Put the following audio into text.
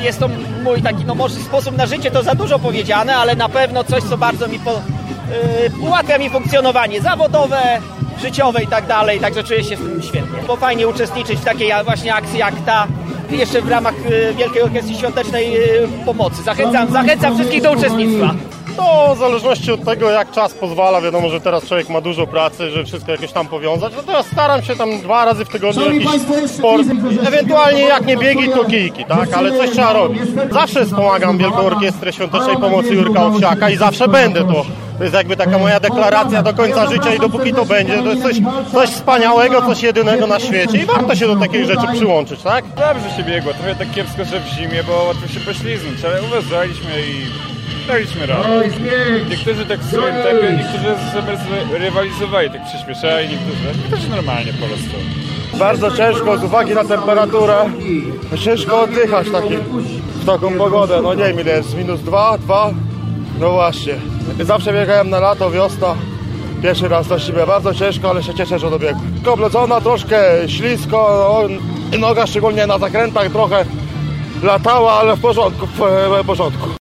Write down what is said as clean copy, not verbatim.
jest to mój taki, no może sposób na życie, to za dużo powiedziane, ale na pewno coś, co bardzo mi ułatwia mi funkcjonowanie zawodowe, życiowe i tak dalej, także czuję się w tym świetnie. Bo fajnie uczestniczyć w takiej właśnie akcji jak ta, jeszcze w ramach Wielkiej Orkiestry Świątecznej Pomocy. Zachęcam wszystkich do uczestnictwa. To w zależności od tego, jak czas pozwala, wiadomo, że teraz człowiek ma dużo pracy, żeby wszystko jakieś tam powiązać, no to ja staram się tam 2 razy w tygodniu jakiś sport, ewentualnie jak nie biegi, to kijki, tak, ale coś trzeba robić. Zawsze wspomagam Wielką Orkiestrę Świątecznej Pomocy Jurka Owsiaka i zawsze będę to jest jakby taka moja deklaracja do końca życia i dopóki to będzie, to jest coś wspaniałego, coś jedynego na świecie i warto się do takich rzeczy przyłączyć, tak? Dobrze się biegło, trochę tak kiepsko, że w zimie, bo łatwo się pośliznąć, ale uważaliśmy i daliśmy radę. Niektórzy tak w swoim tempie, niektórzy sobie rywalizowali, tak przyspieszali, niektórzy też normalnie po prostu. Bardzo ciężko z uwagi na temperaturę, ciężko oddychać w taką pogodę, no nie wiem ile jest, -2, no właśnie. Zawsze biegałem na lato, wiosna, pierwszy raz na siebie, bardzo ciężko, ale się cieszę, że dobiegłem. Oblecona, troszkę ślisko, no, noga szczególnie na zakrętach trochę latała, ale w porządku.